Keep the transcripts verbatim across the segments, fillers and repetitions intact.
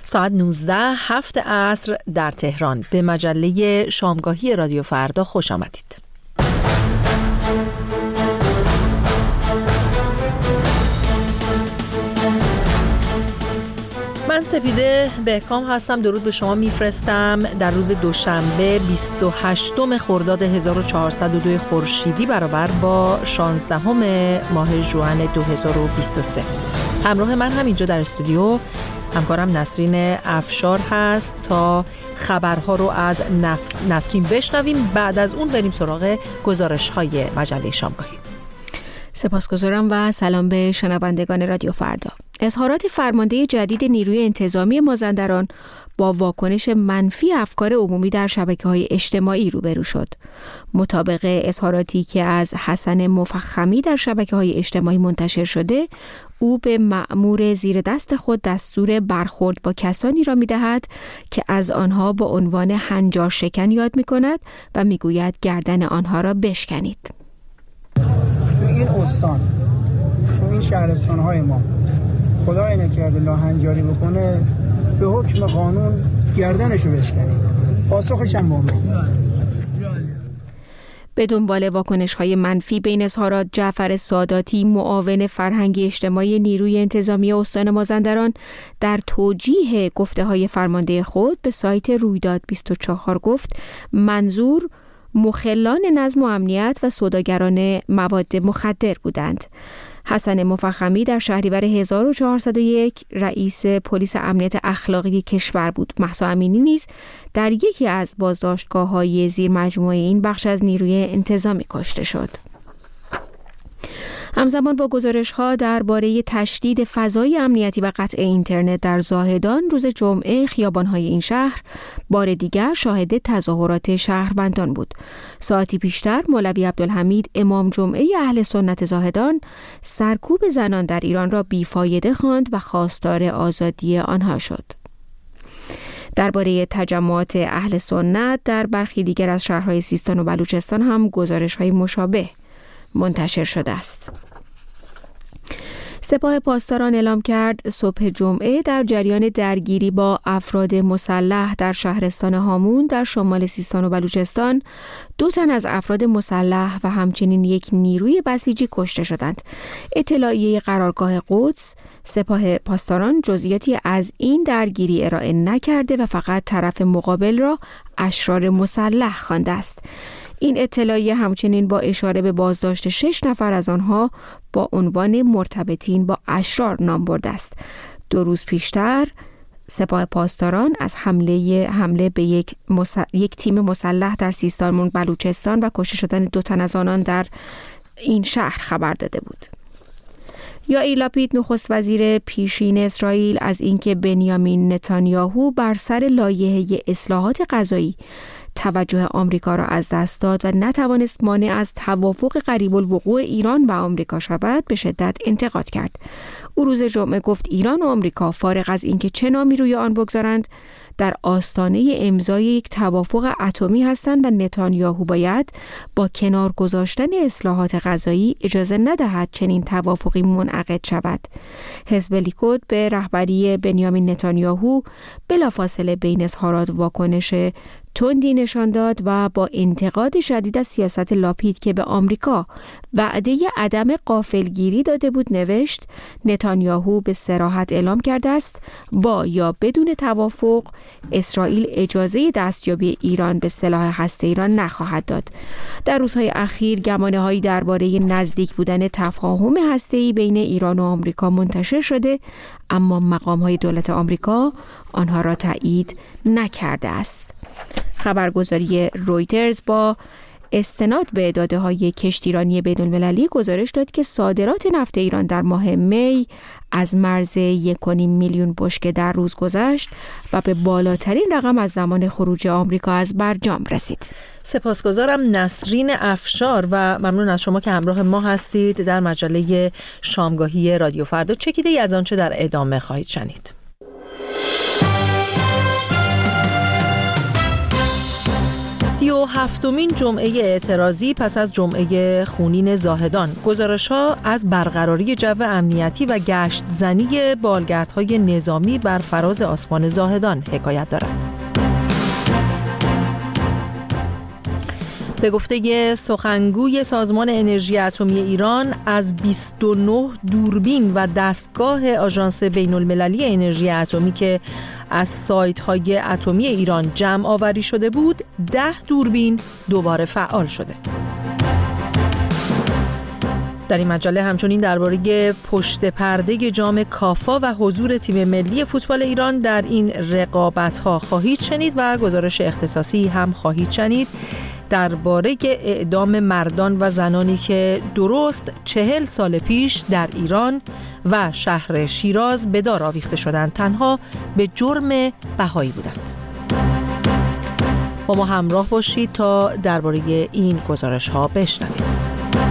ساعت نوزده هفت عصر در تهران. به مجله شامگاهی رادیو فردا خوش آمدید. من سپیده بهکام هستم. درود به شما میفرستم در روز دوشنبه بیست و هشتم خرداد هزار و چهارصد و دو خورشیدی برابر با شانزدهم ماه ژوئن دو هزار و بیست و سه. همراه من هم اینجا در استودیو همکارم نسرین افشار هست تا خبرها رو از نفس نسرین بشنویم. بعد از اون بریم سراغ گزارش‌های مجله شامگاهی. سپاسگزارم و سلام به شنوندگان رادیو فردا. اظهارات فرمانده جدید نیروی انتظامی مازندران با واکنش منفی افکار عمومی در شبکه‌های اجتماعی روبرو شد. مطابق اظهاراتی که از حسن مفخمی در شبکه‌های اجتماعی منتشر شده، او به مأمور زیر دست خود دستور برخورد با کسانی را می‌دهد که از آنها با عنوان هنجار شکن یاد می‌کند و می‌گوید گردن آنها را بشکنید. تو این استان، تو این شهرستان‌های ما خدای نکرده لاهنجاری بکنه، به حکم قانون گردنشو بشکنید. پاسخش هم با ما. به دنبال واکنش‌های منفی بین اظهارات، جعفر ساداتی معاون فرهنگی اجتماعی نیروی انتظامی استان مازندران در توجیه گفته‌های فرمانده خود به سایت رویداد بیست و چهار گفت منظور مخلان نظم و امنیت و سوداگران مواد مخدر بودند. حسن مفخمی در شهریور هزار و چهارصد و یک رئیس پلیس امنیت اخلاقی کشور بود. مهسا امینی نیز در یکی از بازداشتگاه‌های زیر مجموعه این بخش از نیروی انتظامی کشته شد. همزمان با گزارش‌ها درباره تشدید فضای امنیتی و قطع اینترنت در زاهدان، روز جمعه خیابان‌های این شهر بار دیگر شاهد تظاهرات شهروندان بود. ساعتی پیشتر مولوی عبدالحمید امام جمعه اهل سنت زاهدان سرکوب زنان در ایران را بیفایده خواند و خواستار آزادی آنها شد. درباره تجمعات اهل سنت در برخی دیگر از شهرهای سیستان و بلوچستان هم گزارش‌های مشابه منتشر شده است. سپاه پاسداران اعلام کرد صبح جمعه در جریان درگیری با افراد مسلح در شهرستان هامون در شمال سیستان و بلوچستان دو تن از افراد مسلح و همچنین یک نیروی بسیجی کشته شدند. اطلاعیه قرارگاه قدس سپاه پاسداران جزئیاتی از این درگیری ارائه نکرده و فقط طرف مقابل را اشرار مسلح خوانده است. این اطلاعیه همچنین با اشاره به بازداشت شش نفر از آنها با عنوان مرتبطین با اشرار نام برده است. دو روز پیشتر سپاه پاسداران از حمله حمله به یک, مسل... یک تیم مسلح در سیستان و بلوچستان و کشته شدن دو تن از آنان در این شهر خبر داده بود. یائیر لاپید نخست وزیر پیشین اسرائیل از اینکه بنیامین نتانیاهو بر سر لایحه اصلاحات قضایی توجه آمریکا را از دست داد و نتوانست مانع از توافق قریب الوقوع ایران و آمریکا شود به شدت انتقاد کرد. او روز جمعه گفت ایران و آمریکا فارغ از اینکه چه نامی روی آن بگذارند در آستانه امضای یک توافق اتمی هستند و نتانیاهو باید با کنار گذاشتن اصلاحات قضایی اجازه ندهد چنین توافقی منعقد شود. حزب لیکود به رهبری بنیامین نتانیاهو بلافاصله بین اظهارات واکنش تندی نشان داد و با انتقاد شدید از سیاست لاپید که به آمریکا وعده عدم غافلگیری داده بود نوشت نتانیاهو به صراحت اعلام کرده است با یا بدون توافق اسرائیل اجازه دستیابی ایران به سلاح هسته‌ای را نخواهد داد. در روزهای اخیر گمانه‌هایی درباره نزدیک بودن تفاهم هسته‌ای بین ایران و آمریکا منتشر شده، اما مقام‌های دولت آمریکا آنها را تایید نکرده است. خبرگزاری رویترز با استناد به داده‌های کشتیرانی بین‌المللی گزارش داد که صادرات نفت ایران در ماه می از مرز یک و نیم میلیون بشکه در روز گذشت و به بالاترین رقم از زمان خروج آمریکا از برجام رسید. سپاسگزارم نسرین افشار و ممنون از شما که همراه ما هستید در مجله شامگاهی رادیو فردا. چکیده‌ای از آنچه در ادامه خواهید شنید. سی و و هفتمین جمعه اعتراضی پس از جمعه خونین زاهدان، گزارش‌ها از برقراری جو امنیتی و گشت زنی بالگردهای نظامی بر فراز آسمان زاهدان حکایت دارد. به گفته سخنگوی سازمان انرژی اتمی ایران، از بیست و نه دوربین و دستگاه آژانس بین‌المللی انرژی اتمی که از سایت‌های اتمی ایران جمع آوری شده بود، ده دوربین دوباره فعال شده. در این مجله همچنین درباره پشت پرده جام کافا و حضور تیم ملی فوتبال ایران در این رقابت‌ها خواهید شنید و گزارش اختصاصی هم خواهید شنید درباره اعدام مردان و زنانی که درست چهل سال پیش در ایران و شهر شیراز به دار آویخته شدند، تنها به جرم بهایی بودند. با ما همراه باشید تا درباره این گزارش‌ها بشنوید.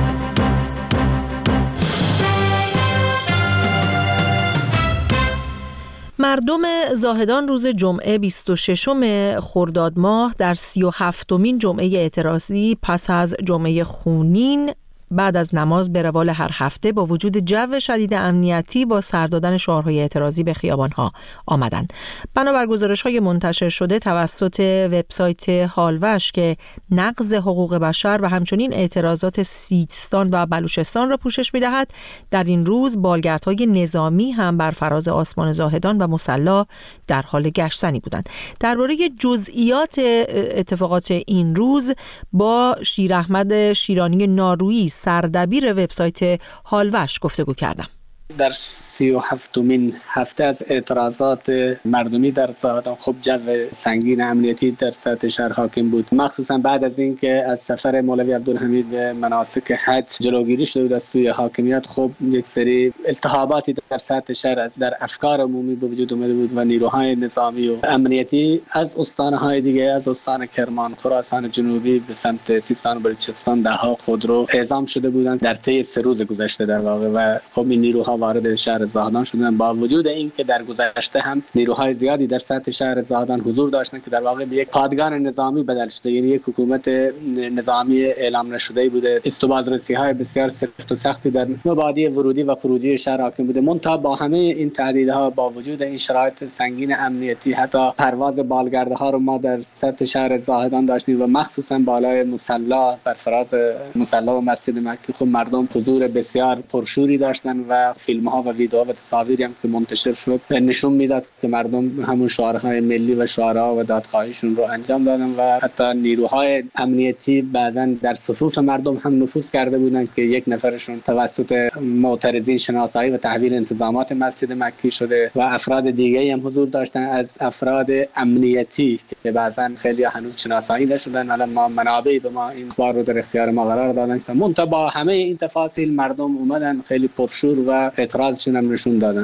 مردم زاهدان روز جمعه بیست و ششم خرداد ماه در سی و هفتمین جمعه اعتراضی پس از جمعه خونین بعد از نماز به روال هر هفته با وجود جو شدید امنیتی با سر دادن شعارهای اعتراضی به خیابان‌ها آمدند. بنابر گزارش‌های منتشر شده توسط وبسایت هالوش که نقض حقوق بشر و همچنین اعتراضات سیستان و بلوچستان را پوشش می‌دهد، در این روز بالگردهای نظامی هم بر فراز آسمان زاهدان و مصلی در حال گشتنی بودند. درباره جزئیات اتفاقات این روز با شیر احمد شیرانی نارویی، سردبیر وبسایت هالوش، گفتگو کردم. در سی و هفتمین هفته از اعتراضات مردمی در زاهدان خب جو سنگین امنیتی در سطح شهر حاکم بود، مخصوصا بعد از اینکه از سفر مولوی عبدالحمید به مناسک حج جلوگیری شده بود از سوی حاکمیت، خب یک سری التهاباتی در سطح شهر در افکار عمومی به وجود اومده بود و نیروهای نظامی و امنیتی از استانهای دیگه، از استان کرمان، خراسان جنوبی به سمت سیستان و بلوچستان دهها خودرو اعزام شده بودند در طی سه روز گذشته در واقع، و خب این نیروها وارد شهر زاهدان شدن، با وجود اینکه در گذشته هم نیروهای زیادی در سطح شهر زاهدان حضور داشتند که در واقع به یک پادگان نظامی بدل شده، یعنی یک حکومت نظامی اعلام نشده بوده. است و بازرسی‌های بسیار سفت و سختی در مبادی ورودی و خروجی شهر حاکم بوده. منتها با همه این تهدیدها، با وجود این شرایط سنگین امنیتی، حتی پرواز بالگردها رو ما در سطح شهر زاهدان داشتیم و مخصوصا بالای مصلی بر فراز مصلی و مسجد مکی خب مردم حضور بسیار پرشوری داشتن و فیلم ها و ویدیوها و تصاویری هم که منتشر شد نشون میداد که مردم همون شعارهای ملی و شعارها و دادخواهیشون رو انجام دادن و حتی نیروهای امنیتی بعضا در صفوف مردم هم نفوذ کرده بودند که یک نفرشون توسط معترضین شناسایی و تحویل انتظامات مسجد مکی شده و افراد دیگه هم حضور داشتن از افراد امنیتی که بعضا خیلی هنوز شناسایی نشدن. الان ما منابعی به ما این اخبار رو در اختیار ما قرار دادن که منتها با همه این تفاصیل مردم اومدن خیلی پرشور و اعتراضشون هم نشون دادن.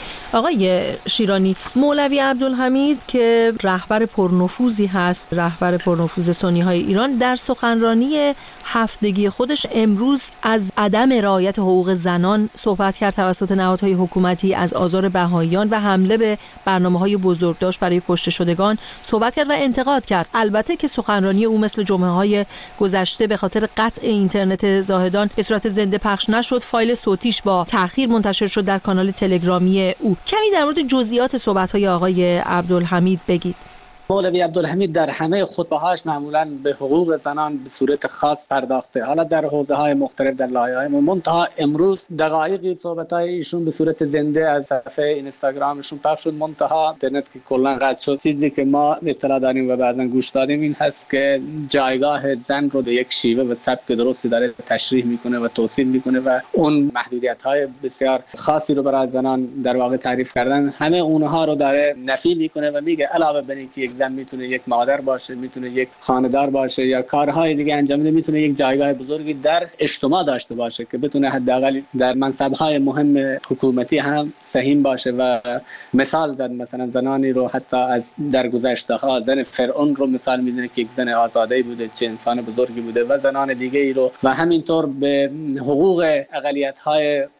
آقای شیرانی، مولوی عبدالحمید که رهبر پرنفوذی هست، رهبر پرنفوذ سنی های ایران، در سخنرانی هفتگی خودش امروز از عدم رعایت حقوق زنان صحبت کرد توسط نهادهای حکومتی، از آزار بهائیان و حمله به برنامه‌های بزرگداشت برای کشته شدگان صحبت کرد و انتقاد کرد. البته که سخنرانی او مثل جمعه‌های گذشته به خاطر قطع اینترنت زاهدان به صورت زنده پخش نشد، فایل صوتیش با تأخیر منتشر شد در کانال تلگرامی او. کمی در مورد جزئیات صحبت‌های آقای عبدالحمید بگید. مولوی عبدالحمید در همه خطبه‌هاش معمولاً به حقوق زنان به صورت خاص پرداخته، حالا در حوزه‌های مختلف در لایه‌های منتها امروز دقایقی صحبت‌های ایشون به صورت زنده از صفحه اینستاگرامشون پخش شد. منتها اینترنت که کلاً قطع شد. چیزی که ما اطلاع داریم و بعضاً گوش دادیم این هست که جایگاه زن رو به یک شیوه و سبک درستی داره تشریح میکنه و توصیف میکنه و اون محدودیت‌های بسیار خاصی رو برای زنان در واقع تعریف کردن، همه اونها رو داره نفی میکنه و میگه علاوه بر اینکه یک زن میتونه یک مادر باشه، میتونه یک خانه‌دار باشه یا کارهای دیگه انجام بده، میتونه یک جایگاه بزرگی در اجتماع داشته باشه که بتونه حداقل در منصب‌های مهم حکومتی هم سهیم باشه. و مثال زد مثلا زنانی رو حتی از در گذشته‌ها، زن فرعون رو مثال میزنه که یک زن آزاده بوده، چه انسان بزرگی بوده، و زنان دیگه ای رو، و همینطور به حقوق اقلیت‌های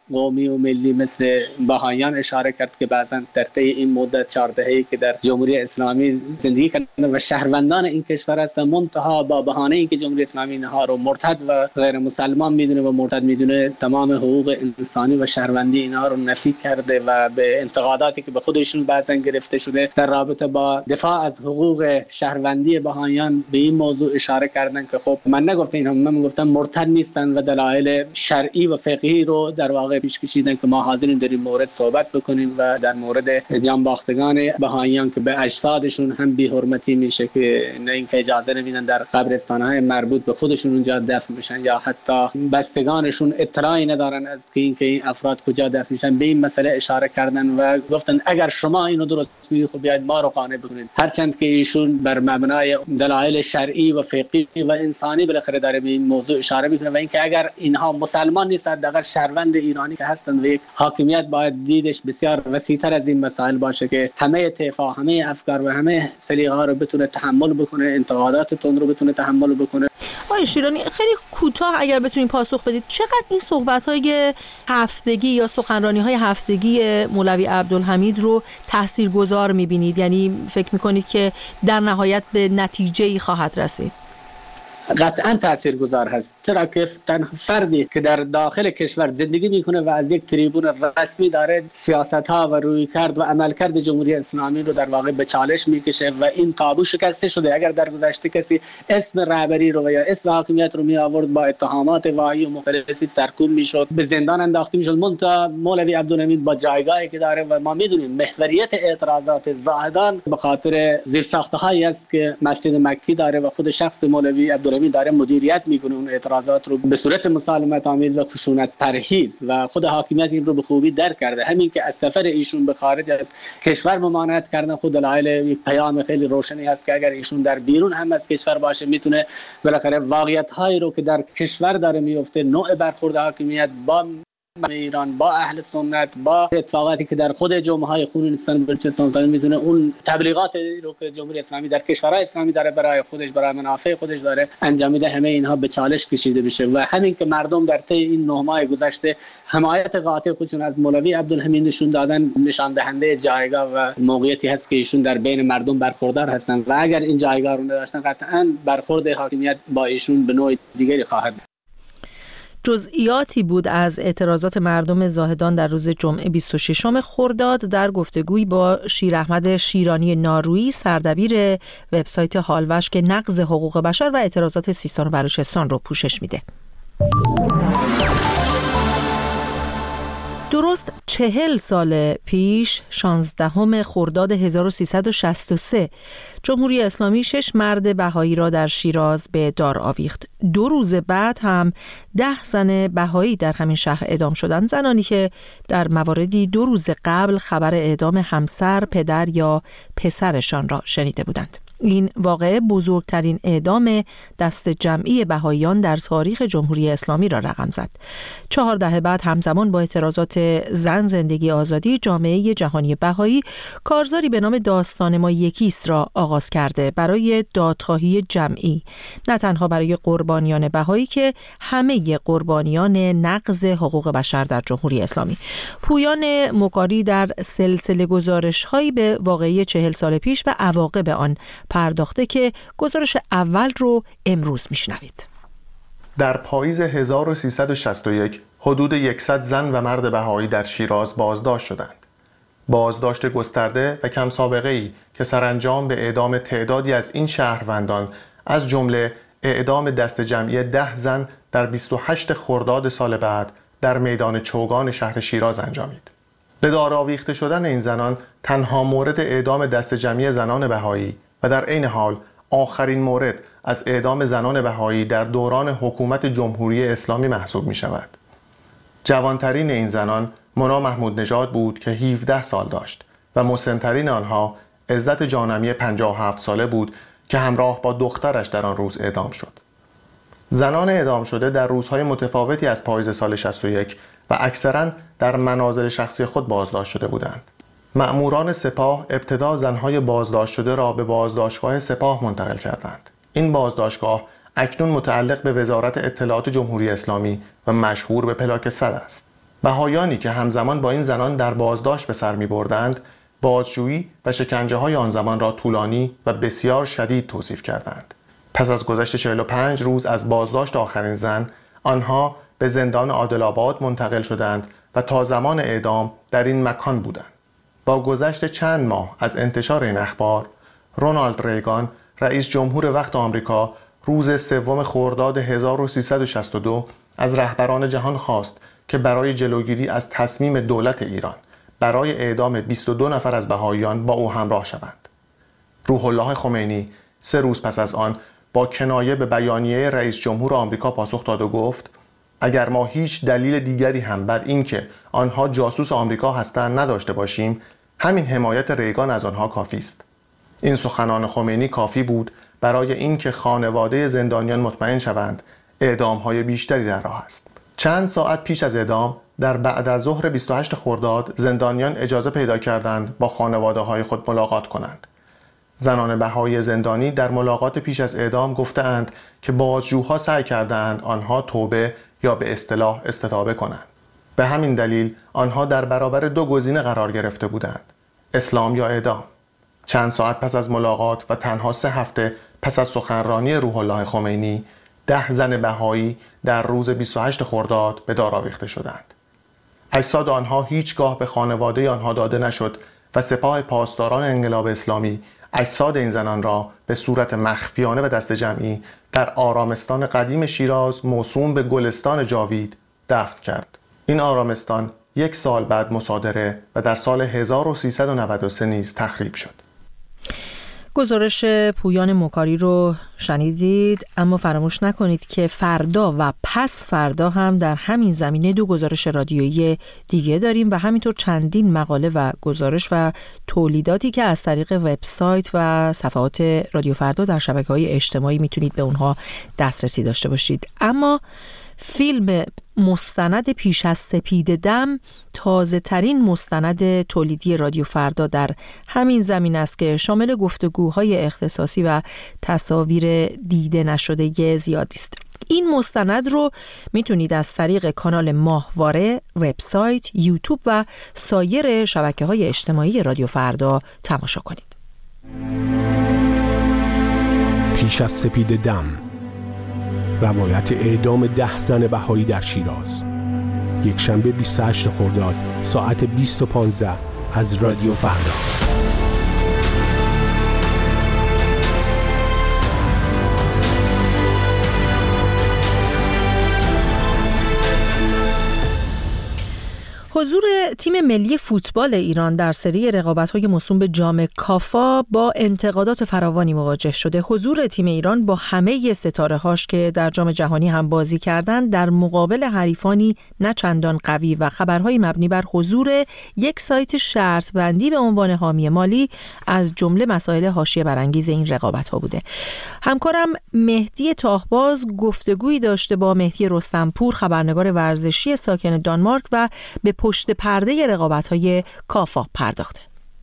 قومی و ملی مثل بهائیان اشاره کرد که بعضا در طی این مدت چهار دهه‌ای که در جمهوری اسلامی زندگی کردند و شهروندان این کشور هستند، منتها با بهانه اینکه جمهوری اسلامی اینها رو مرتد و غیر مسلمان میدونه و مرتد میدونه، تمام حقوق انسانی و شهروندی اینها رو نفی کرده و به انتقاداتی که به خودشون بعضا گرفته شده در رابطه با دفاع از حقوق شهروندی بهائیان به این موضوع اشاره کردن که خب من نگفتم اینها، من گفتم مرتد نیستن و دلایل شرعی و فقهی رو در واقع پیش کشیدن که ما حاضرین در این مورد صحبت بکنیم و در مورد جانباختگان بهائیان که به اجسادشون هم بی حرمتی میشه که نه اینکه اجازه نمیدن در قبرستان‌های مربوط به خودشون اونجا دفن بشن یا حتی بستگانشون اطلاعی ندارن از که اینکه این افراد کجا دفن میشن. به این مسئله اشاره کردن و گفتن اگر شما اینو درست میگید خب بیاید ما رو قانع بکنید، هرچند که ایشون بر مبنای دلایل شرعی و فقهی و انسانی بالاخره داره به این موضوع اشاره میکنه و اینکه اگر اینها مسلمان نیستند، حداقل شهروند ایرانی که هستند و یک حاکمیت باید دیدش بسیار وسیع‌تر از این مسائل باشه که همه طیف‌ها، همه افکار و همه سلیقه‌ها رو بتونه تحمل بکنه، انتقادات تون رو بتونه تحمل بکنه. آقای شیرانی خیلی کوتاه اگر بتونید پاسخ بدید، چقدر این صحبت‌های هفتگی یا سخنرانی‌های هفتگی مولوی عبدالحمید رو تاثیرگذار می‌بینید؟ یعنی فکر می‌کنید که در نهایت به نتیجه‌ای خواهد رسید؟ قطعا تاثیرگذار هست، چرا که تنها فردی که در داخل کشور زندگی میکنه و از یک تریبون رسمی داره سیاست‌ها و رویکرد و عملکرد جمهوری اسلامی رو در واقع به چالش میکشه و این تابو شکسته شده. اگر در گذشته کسی اسم رهبری رو یا اسم حاکمیت رو می آورد با اتهامات واهی و مختلفی سرکوب میشد، به زندان انداخته میشد، منتها مولوی عبدالحمید با جایگاهی که داره و ما میدونیم محوریت اعتراضات زاهدان به خاطر زیرساخته‌هایی است که مسجد مکی داره و خود شخص مولوی عبدالحمید داره مدیریت میکنه اون اعتراضات رو به صورت مسالمت آمیز و خشونت پرهیز و خود حاکمیت این رو به خوبی درک کرده. همین که از سفر ایشون به خارج از کشور ممانعت کردن خود دلایل یک پیام خیلی روشنی هست که اگر ایشون در بیرون هم از کشور باشه میتونه بالاخره واقعیت هایی رو که در کشور داره میفته، نوع برخورد حاکمیت با ایران، با اهل سنت، با اتفاقاتی که در خود جمعه‌های خونینستان بلوچستان میتونه اون تبلیغات رو که جمهوری اسلامی در کشورهای اسلامی داره برای خودش، برای منافع خودش داره انجام میده، همه اینها به چالش کشیده بشه و همین که مردم در طی این نه ماه گذشته حمایت قاطع خودشون از مولوی عبدالحمید نشون دادن، نشان دهنده جایگاه و موقعیتی هست که ایشون در بین مردم برخوردار هستند و اگر این جایگاه رو نداشتن قطعاً برخورد حاکمیت با ایشون به نوع دیگری خواهد. جزئیاتی بود از اعتراضات مردم زاهدان در روز جمعه بیست و ششم خرداد در گفتگویی با شیر احمد شیرانی نارویی، سردبیر وبسایت هالوش که نقض حقوق بشر و اعتراضات سیستان و بلوچستان رو پوشش میده. درست چهل سال پیش شانزدهم خرداد هزار و سیصد و شصت و سه جمهوری اسلامی شش مرد بهایی را در شیراز به دار آویخت. دو روز بعد هم ده زن بهایی در همین شهر اعدام شدند، زنانی که در مواردی دو روز قبل خبر اعدام همسر، پدر یا پسرشان را شنیده بودند. این واقعه بزرگترین اعدام دست جمعی بهائیان در تاریخ جمهوری اسلامی را رقم زد. چهار دهه بعد همزمان با اعتراضات زن زندگی آزادی، جامعه جهانی بهایی کارزاری به نام داستان ما یکیست را آغاز کرده برای دادخواهی جمعی، نه تنها برای قربانیان بهایی که همه قربانیان نقض حقوق بشر در جمهوری اسلامی. پویان مقاری در سلسله گزارش‌هایی به واقعه چهل سال پیش و عواقب آن پرداخته که گزارش اول رو امروز میشنوید. در پاییز هزار و سیصد و شصت و یک حدود صد زن و مرد بهایی در شیراز بازداشت شدند. بازداشت گسترده و کم سابقه‌ای که سرانجام به اعدام تعدادی از این شهروندان از جمله اعدام دست جمعی ده زن در بیست و هشت خرداد سال بعد در میدان چوگان شهر شیراز انجامید. به دار آویخته شدن این زنان تنها مورد اعدام دست جمعی زنان بهایی و در عین حال آخرین مورد از اعدام زنان بهایی در دوران حکومت جمهوری اسلامی محسوب می شود. جوانترین این زنان منا محمود نژاد بود که هفده سال داشت و مسنترین آنها عزت جانمی پنجاه و هفت ساله بود که همراه با دخترش در آن روز اعدام شد. زنان اعدام شده در روزهای متفاوتی از پاییز سال شصت و یک و اکثراً در منازل شخصی خود بازداشت شده بودند. مأموران سپاه ابتدا زنهای بازداشت شده را به بازداشتگاه سپاه منتقل کردند. این بازداشتگاه اکنون متعلق به وزارت اطلاعات جمهوری اسلامی و مشهور به پلاک صد است. بهائیانی که همزمان با این زنان در بازداشت به سر می‌بردند، بازجویی و شکنجه‌های آن زمان را طولانی و بسیار شدید توصیف کردند. پس از گذشت چهل و پنج روز از بازداشت آخرین زن، آنها به زندان عادل‌آباد منتقل شدند و تا زمان اعدام در این مکان بودند. با گذشت چند ماه از انتشار این اخبار، رونالد ریگان، رئیس جمهور وقت آمریکا، روز سوم خرداد هزار و سیصد و شصت و دو از رهبران جهان خواست که برای جلوگیری از تصمیم دولت ایران برای اعدام بیست و دو نفر از بهائیان با او همراه شوند. روح الله خمینی سه روز پس از آن با کنایه به بیانیه رئیس جمهور آمریکا پاسخ داد و گفت: اگر ما هیچ دلیل دیگری هم بر این که آنها جاسوس آمریکا هستند نداشته باشیم، همین حمایت ریگان از آنها کافی است. این سخنان خمینی کافی بود برای اینکه خانواده زندانیان مطمئن شوند اعدام‌های بیشتری در راه است. چند ساعت پیش از اعدام، در بعد از ظهر بیست و هشت خرداد، زندانیان اجازه پیدا کردند با خانواده‌های خود ملاقات کنند. زنان بهایی زندانی در ملاقات پیش از اعدام گفتند که بازجوها سعی کردند آنها توبه یا به اصطلاح استتابه کنند. به همین دلیل آنها در برابر دو گزینه قرار گرفته بودند: اسلام یا اعدام. چند ساعت پس از ملاقات و تنها سه هفته پس از سخنرانی روح الله خمینی، ده زن بهایی در روز بیست و هشت خرداد به دار آویخته شدند. اجساد آنها هیچگاه به خانواده آنها داده نشد و سپاه پاسداران انقلاب اسلامی اجساد این زنان را به صورت مخفیانه و دست جمعی در آرامستان قدیم شیراز موسوم به گلستان جاوید دفن کرد. این آرامستان یک سال بعد مصادره و در سال هزار و سیصد و نود و سه نیز تخریب شد. گزارش پویان مکاری رو شنیدید، اما فراموش نکنید که فردا و پس فردا هم در همین زمینه دو گزارش رادیویی دیگه داریم و همینطور چندین مقاله و گزارش و تولیداتی که از طریق وبسایت و صفحات رادیو فردا در شبکه‌های اجتماعی میتونید به اونها دسترسی داشته باشید. اما فیلم مستند پیش از سپید دم تازه ترین مستند تولیدی رادیو فردا در همین زمین است که شامل گفتگوهای اختصاصی و تصاویر دیده نشده زیادی است. این مستند رو میتونید از طریق کانال ماهواره، وبسایت، یوتیوب و سایر شبکه‌های اجتماعی رادیو فردا تماشا کنید. پیش از سپید دم، روایت اعدام ده زن بهایی در شیراز، یک شنبه بیست و هشت خرداد ساعت بیست و پانزده از رادیو فردا. حضور تیم ملی فوتبال ایران در سری رقابت‌های موسوم به جام کافا با انتقادات فراوانی مواجه شده. حضور تیم ایران با همه ستاره‌هاش که در جام جهانی هم بازی کردند در مقابل حریفانی نه چندان قوی و خبرهای مبنی بر حضور یک سایت شرط بندی به عنوان حامی مالی از جمله مسائل حاشیه برانگیز این رقابت‌ها بوده. همکارم مهدی تاهباز گفتگویی داشته با مهدی رستمپور، خبرنگار ورزشی ساکن دانمارک، و به پشت پرده رقابت‌های کافا پرداخته.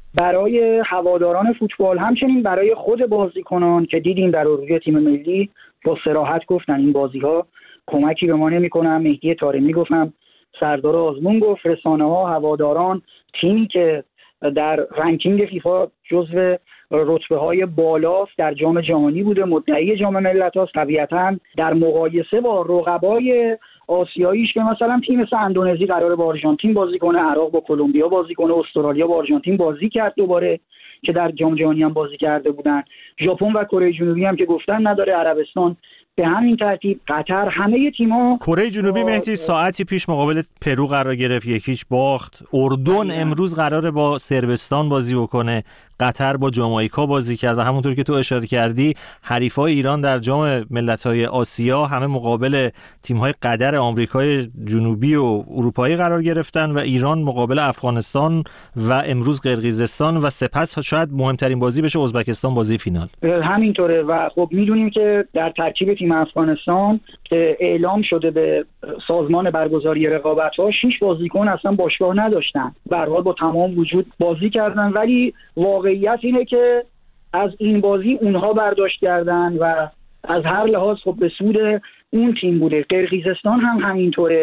برای هواداران فوتبال، همچنین برای خود بازیکنان که دیدیم در اروری تیم ملی با صراحت گفتن این بازی‌ها کمکی به ما نمی‌کنن. مهدی طارمی گفتم، سردار آزمون گفت، رسانه‌ها، هواداران، تیمی که در رنکینگ فیفا جزو رتبه‌های بالاست در جام جهانی بوده، مدعی جام ملت‌هاست، طبیعتاً در مقایسه با رقبای آسیاییش که مثلا تیم مثل اندونزی قراره با آرژانتین بازی کنه، عراق با کلمبیا بازی کنه، استرالیا با آرژانتین بازی کرد دوباره که در جام جهانی هم بازی کرده بودن، ژاپن و کره جنوبی هم که گفتن نداره، عربستان به همین ترتیب، قطر، همه تیم‌ها. کره جنوبی مهدی ساعتی پیش مقابل پرو قرار گرفت، یکیش باخت. اردن امروز قراره با صربستان بازی بکنه. قطر با جامائیکا بازی کرد و همونطور که تو اشاره کردی حریفای ایران در جام ملت‌های آسیا همه مقابل تیم‌های قطر آمریکای جنوبی و اروپایی قرار گرفتن و ایران مقابل افغانستان و امروز قرقیزستان و سپس شاید مهمترین بازی بشه ازبکستان بازی فینال. همینطوره و خب میدونیم که در ترکیب تیم افغانستان که اعلام شده به سازمان برگزاری رقابت‌ها شش بازیکن اصلا باشگاه نداشتن. به هر حال با تمام وجود بازی کردن، ولی واقعیت اینه که از این بازی اونها برداشت کردن و از هر لحاظ خب به سود اون تیم بوده. قرقیزستان هم همینطوره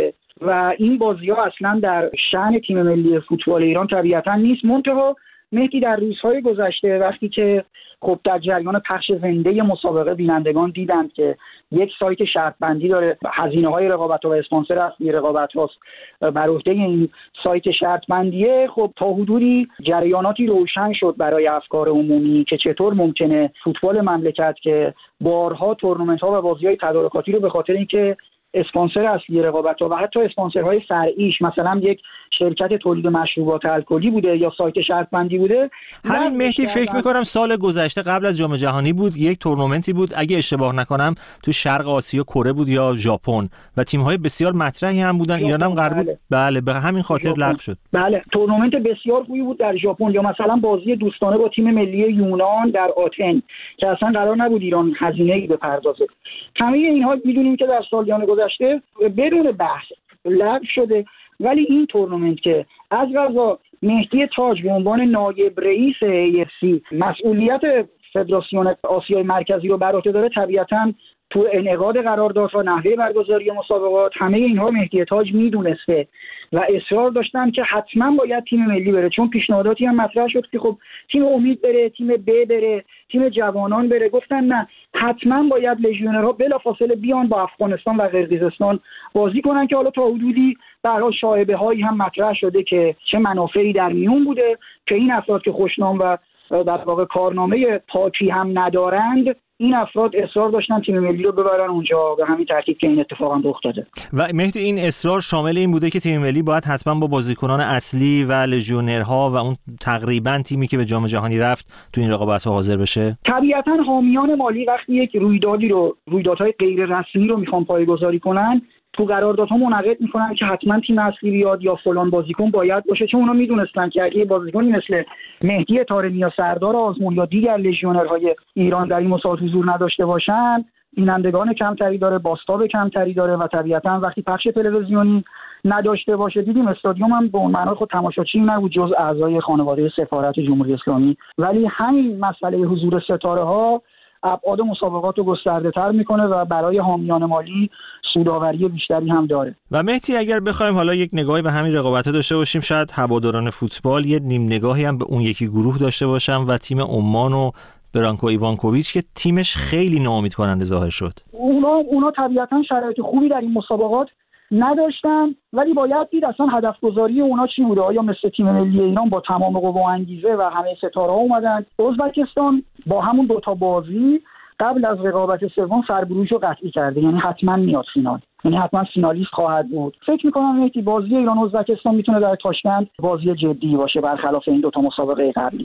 و این بازی‌ها اصلا در شأن تیم ملی فوتبال ایران طبیعتاً نیست. منتها مهدی در روزهای گذشته وقتی که خب در جریان پخش زنده مسابقه بینندگان دیدند که یک سایت شرط بندی داره، هزینه‌های رقابت و اسپانسر اصلی رقابت هاست بر عهده این سایت شرط بندیه، خب تا حدودی جریاناتی روشن شد برای افکار عمومی که چطور ممکنه فوتبال مملکت که بارها تورنمنت‌ها و بازی‌های تدارکاتی رو به خاطر اینکه اسپانسر اصلی رقابت‌ها و حتی اسپانسرهای فرعیش مثلا یک شرکت تولید مشروبات الکلی بوده یا سایت شرط بندی بوده. همین مهدی فکر می‌کنم سال گذشته قبل از جام جهانی بود، یک تورنمنتی بود اگه اشتباه نکنم تو شرق آسیا، کره بود یا ژاپن و تیم‌های بسیار مطرحی هم بودن، ایران هم قرار بود. بله به همین خاطر لغو شد. بله تورنمنت بسیار خوبی بود در ژاپن، یا مثلا بازی دوستانه با تیم ملی یونان در آتن که اصلا قرار نبود ایران هزینه‌ای بپردازه. همه اینها می‌دونیم که در سالیان گذشته بدون بحث لغو شده، ولی این تورنمنت که از قضا مهدی تاج به عنوان نایب رئیس ای اف سی مسئولیت فدراسیون آسیای مرکزی رو بر عهده داره، طبیعتاً تو انعقاد قرارداد و نحوه برگزاری مسابقات همه اینها مهدی تاج میدونسته و اصرار داشتن که حتما باید تیم ملی بره، چون پیشنهاداتی هم مطرح شد که خب تیم امید بره، تیم ب بره، تیم جوانان بره. گفتن نه، حتما باید لژیونرها بلافاصله بیان با افغانستان و قرقیزستان بازی کنن که حالا تا حدودی به هر حال شایبه هایی هم مطرح شده که چه منافعی در میون بوده که این افراد که خوشنام و در واقع کارنامه پاکی هم ندارند، این افراد اصرار داشتن تیم ملی رو ببرن اونجا، به همین ترتیب که این اتفاق هم رخ داده. و مهدی این اصرار شامل این بوده که تیم ملی باید حتما با بازیکنان اصلی و لژیونرها و اون تقریبا تیمی که به جام جهانی رفت تو این رقابت‌ها حاضر بشه. طبیعتاً حامیان مالی وقتی یک رویدادی رو رویدادهای غیر رسمی رو میخوان پایه‌گذاری کنن، تو قراردادها منعقد میکنن که حتما تیم اصلی بیاد یا فلان بازیکن باید باشه، چون اونا میدونستن که اگه بازیکنی مثل مهدی طارمی یا سردار آزمون یا دیگر لژیونرهای ایران در این مسابقات حضور نداشته باشن، بینندگان کمتری داره، بازتاب کمتری داره و طبیعتا وقتی پخش تلویزیونی نداشته باشه، دیدیم استادیوم هم به اون معنا خود تماشاچی نبود جز اعضای خانواده سفارت جمهوری اسلامی. ولی همین مسئله حضور ستاره ها ابعاد مسابقات رو گسترده تر میکنه و برای حامیان مالی سودآوری بیشتری هم داره. و مهدی اگر بخوایم حالا یک نگاهی به همین رقابت‌ها داشته باشیم، شاید هواداران فوتبال یه نیم نگاهی هم به اون یکی گروه داشته باشن و تیم عمان و برانکو ایوانکوویچ که تیمش خیلی ناامید کننده ظاهر شد. اونا اونا طبیعتاً شرایط خوبی در این مسابقات نداشتن، ولی باید دید اصلا هدف گذاری اونا چی بوده. آیا مثل تیم ملی ایران با تمام قوا و انگیزه و همه ستاره‌ها اومدن؟ ازبکستان با همون دوتا بازی قبل از رقابت سوم سربروج رو قطعی کرده، یعنی حتما میاد فینال، یعنی حتما فینالیست خواهد بود. فکر می‌کنم مهدی بازی ایران و ازبکستان میتونه در تاشکند بازی جدی باشه برخلاف این دوتا مسابقه قبلی.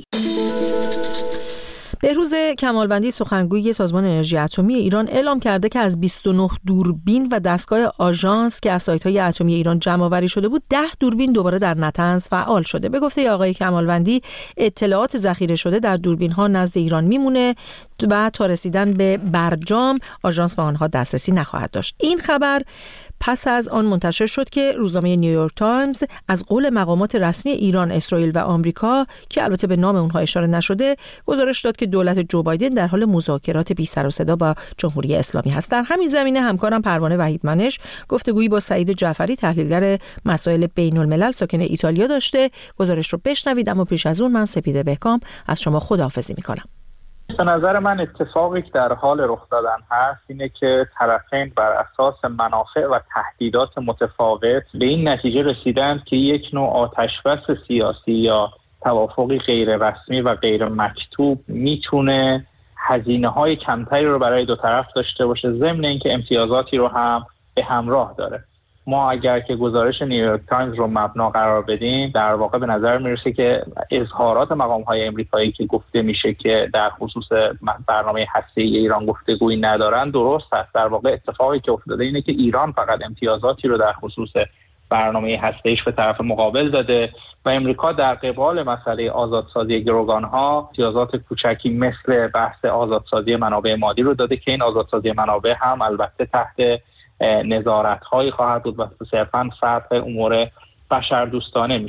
بهروز کمالوندی سخنگوی سازمان انرژی اتمی ایران اعلام کرده که از بیست و نه دوربین و دستگاه آژانس که از سایت‌های اتمی ایران جمع‌آوری شده بود، ده دوربین دوباره در نطنز فعال شده. به گفته آقای کمالوندی اطلاعات ذخیره شده در دوربین‌ها نزد ایران میمونه و تا رسیدن به برجام آژانس به آنها دسترسی نخواهد داشت. این خبر پس از آن منتشر شد که روزنامه نیویورک تایمز از قول مقامات رسمی ایران، اسرائیل و آمریکا که البته به نام اونها اشاره نشده، گزارش داد که دولت جو بایدن در حال مذاکرات بی سر و صدا با جمهوری اسلامی هست. در همین زمینه همکارم پروانه وحیدمنش گفتگویی با سعید جعفری تحلیلگر مسائل بین الملل ساکن ایتالیا داشته. گزارش رو بشنوید، اما پیش از اون من سپیده بهکام از شما خداحافظی میکنم. به نظر من اتفاقی که در حال رخ دادن هست اینه که طرفین بر اساس منافع و تهدیدات متفاوت به این نتیجه رسیدند که یک نوع آتشبس سیاسی یا توافقی غیر رسمی و غیر مکتوب میتونه هزینه‌های کمتری رو برای دو طرف داشته باشه، ضمن اینکه امتیازاتی رو هم به همراه داره. ما اگر که گزارش نیویورک تایمز رو مبنا قرار بدیم، در واقع به نظر میرسه که اظهارات مقام‌های آمریکایی که گفته میشه که در خصوص برنامه هسته‌ای ایران گفتگویی ندارن درست است. در واقع اتفاقی که افتاده اینه که ایران فقط امتیازاتی رو در خصوص برنامه هسته‌ایش به طرف مقابل داده و امریکا در قبال مسئله آزادسازی گروگان‌ها امتیازات کوچکی مثل بحث آزادسازی منابع مالی رو داده که این آزادسازی منابع هم البته تحت نظارت‌هایی خواهد بود و صرفاً صرف امور بشردوستانه میشه.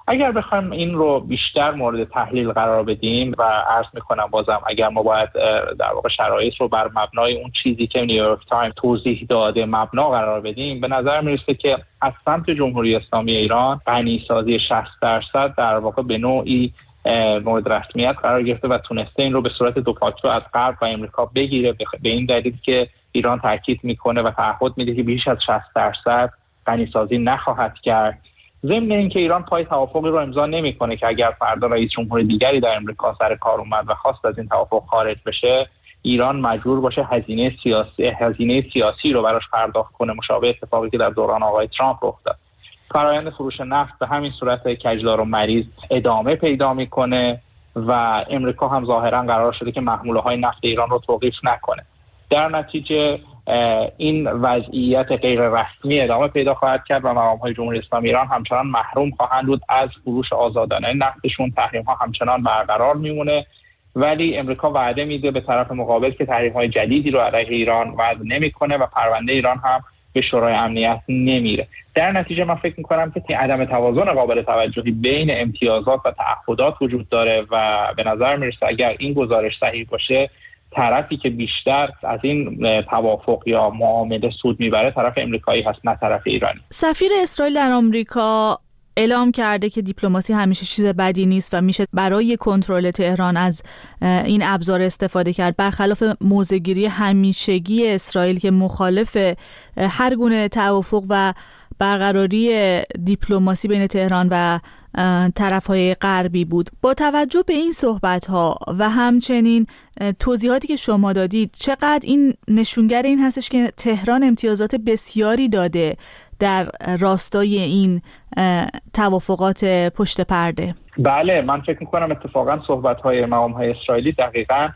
اگر بخوایم این رو بیشتر مورد تحلیل قرار بدیم و عرض میکنم بازم اگر ما باید در واقع شرایط رو بر مبنای اون چیزی که نیویورک تایمز توضیح داده مبنا قرار بدیم، به نظر میرسه که از سمت جمهوری اسلامی ایران غنیسازی شصت درصد در واقع به نوعی مورد رسمیت قرار گرفته و تونسته این رو به صورت دو فاکتور از غرب و امریکا بگیره، به این دلیل که ایران تاکید میکنه و تعهد میده که بیش از شصت درصد غنیسازی نخواهد کرد. ضمن اینکه ایران پای توافقی رو امضا نمیکنه که اگر فردا رئیس جمهور دیگری در امریکا سر کار اومد و خواست از این توافق خارج بشه، ایران مجبور باشه هزینه سیاسی هزینه سیاسی رو براش پرداخت کنه، مشابه اتفاقی که در دوران آقای ترامپ رخ داد. فرآیند فروش نفت به همین صورت کجدار و مریض ادامه پیدا میکنه و امریکا هم ظاهرا قرار شده که محموله‌های نفت ایران رو توقیف نکنه. در نتیجه این وضعیت غیر رسمی ادامه پیدا خواهد کرد و مقام‌های جمهوری اسلامی ایران همچنان محروم خواهند بود از فروش آزادانه نفتشون. تحریم‌ها همچنان برقرار میمونه، ولی امریکا وعده میده به طرف مقابل که تحریم‌های جدیدی رو علیه ایران وضع نمی‌کنه و پرونده ایران هم به شورای امنیت نمیره. در نتیجه من فکر می‌کنم که عدم توازن قابل توجهی بین امتیازات و تعهدات وجود داره و به نظر میرسه اگر این گزارش صحیح باشه، طرفی که بیشتر از این توافق یا معامله سود میبره طرف امریکایی هست، نه طرف ایرانی. سفیر اسرائیل در آمریکا اعلام کرده که دیپلماسی همیشه چیز بدی نیست و میشه برای کنترل تهران از این ابزار استفاده کرد، برخلاف موضع‌گیری همیشگی اسرائیل که مخالف هر گونه توافق و برقراری دیپلماسی بین تهران و طرف‌های غربی بود. با توجه به این صحبت‌ها و همچنین توضیحاتی که شما دادید، چقدر این نشونگر این هستش که تهران امتیازات بسیاری داده در راستای این توافقات پشت پرده؟ بله، من فکر می‌کنم اتفاقاً صحبت‌های مقام‌های اسرائیلی دقیقاً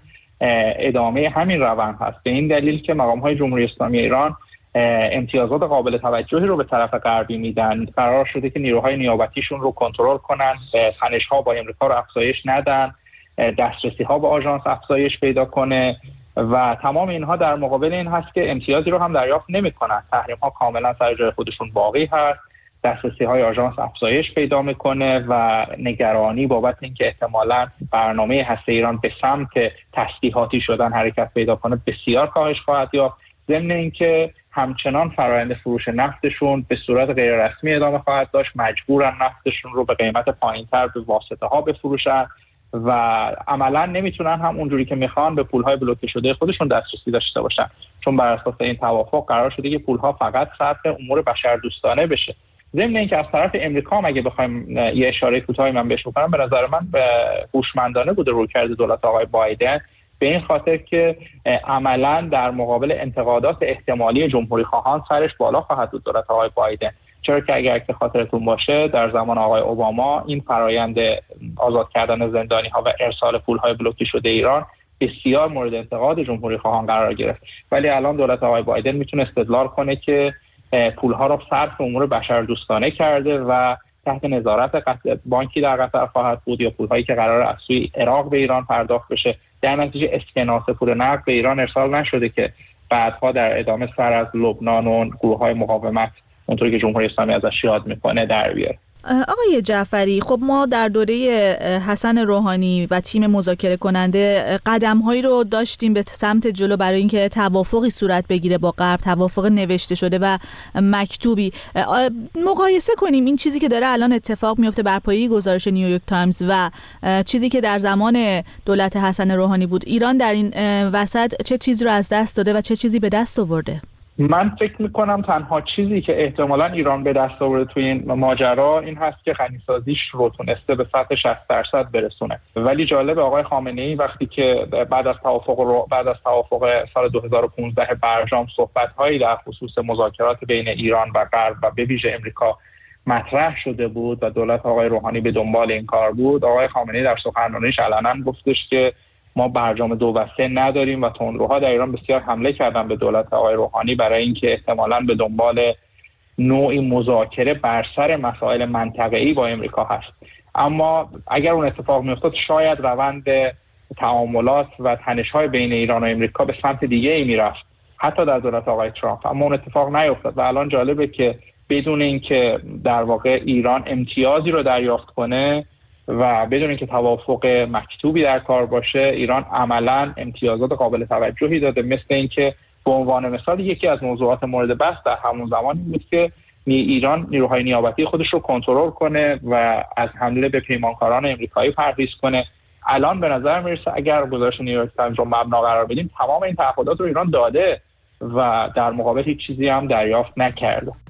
ادامه همین روند هست، به این دلیل که مقام‌های جمهوری اسلامی ایران امتیازات قابل توجهی رو به طرف غربی میدن. قرار شده که نیروهای نیابتیشون رو کنترل کنن، تنش‌ها با امریکا رو افزایش ندن، دسترسی‌ها به آژانس افزایش پیدا کنه و تمام اینها در مقابل این هست که امتیازی رو هم دریافت نمی‌کنن. تحریم‌ها کاملا سر جای خودشون باقی هست، دسترسی‌های آژانس افزایش پیدا می‌کنه و نگرانی بابت اینکه احتمالاً برنامه هسته ایران به سمت تسلیحاتی شدن حرکت پیدا کنه بسیار کاهش خواهد یافت. ضمن اینکه همچنان فرآیند فروش نفتشون به صورت غیر رسمی ادامه خواهد داشت، مجبورن نفتشون رو به قیمت پایینتر به واسطه ها بفروشن و عملا نمیتونن هم اونجوری که میخوان به پولهای بلوکه شده خودشون دسترسی داشته باشن، چون بر اساس این توافق قرار شده که پولها فقط صرف امور بشردوستانه بشه. ضمن اینکه از طرف امریکا هم اگه بخوایم یه اشاره کوتاهی من بهش بکنم، به نظر من هوشمندانه بوده رویکرد دولت آقای بایدن، به این خاطر که عملاً در مقابل انتقادات احتمالی جمهوری خواهان سرش بالا خواهد بود دولت آقای بایدن. چرا که اگر که خاطرتون باشه در زمان آقای اوباما این فرایند آزاد کردن زندانی‌ها و ارسال پول‌های بلوکه شده ایران بسیار مورد انتقاد جمهوری خواهان قرار گرفت، ولی الان دولت آقای بایدن میتونه استدلال کنه که پول‌ها را صرف امور بشردوستانه کرده و تحت نظارت بانکی در قطر خواهد بود یا پول‌هایی که قرار از سوی عراق به ایران پرداخت بشه. در نتیجه اسکناس پول نقد به ایران ارسال نشده که بعدها در ادامه سر از لبنان و گروه‌های مقاومت اونطوری که جمهوری اسلامی ازش یاد میکنه در بیاره. آقای جعفری، خب ما در دوره حسن روحانی و تیم مذاکره کننده قدم‌هایی رو داشتیم به سمت جلو برای اینکه توافقی صورت بگیره با غرب، توافق نوشته شده و مکتوبی. مقایسه کنیم این چیزی که داره الان اتفاق میفته بر پایه گزارش نیویورک تایمز و چیزی که در زمان دولت حسن روحانی بود. ایران در این وسط چه چیزی رو از دست داده و چه چیزی به دست آورده؟ من فکر میکنم تنها چیزی که احتمالاً ایران به دست آورده توی این ماجرا این هست که غنیسازیش رو تونسته به سطح شصت درصد برسونه. ولی جالب آقای خامنه‌ای وقتی که بعد از توافق رو بعد از توافق سال دو هزار و پانزده برجام صحبت‌هایی در خصوص مذاکرات بین ایران و غرب و به ویژه امریکا مطرح شده بود و دولت آقای روحانی به دنبال این کار بود، آقای خامنه‌ای در سخنرانیش علنا گفتش که ما برجام دو و سه نداریم و تندروها در ایران بسیار حمله کردن به دولت آقای روحانی برای اینکه احتمالاً به دنبال نوعی مذاکره بر سر مسائل منطقه‌ای با امریکا هست. اما اگر اون اتفاق میافتاد شاید روند تعاملات و تنش‌های بین ایران و امریکا به سمت دیگه‌ای میرفت، حتی در دولت آقای ترامپ. اما اون اتفاق نیفتاد و الان جالبه که بدون اینکه در واقع ایران امتیازی رو دریافت کنه و بدون اینکه توافق مکتوبی در کار باشه، ایران عملاً امتیازات قابل توجهی داده. مثل اینکه به عنوان مثال یکی از موضوعات مورد بحث در همون زمان بود که ایران نیروهای نیابتی خودش رو کنترل کنه و از حمله به پیمانکاران امریکایی پرهیز کنه. الان به نظر میرسه اگر گزارش نیویورک تایمز رو مبنا قرار بدیم، تمام این تعهدات رو ایران داده و در مقابل هیچ چیزی هم دریافت نکرده.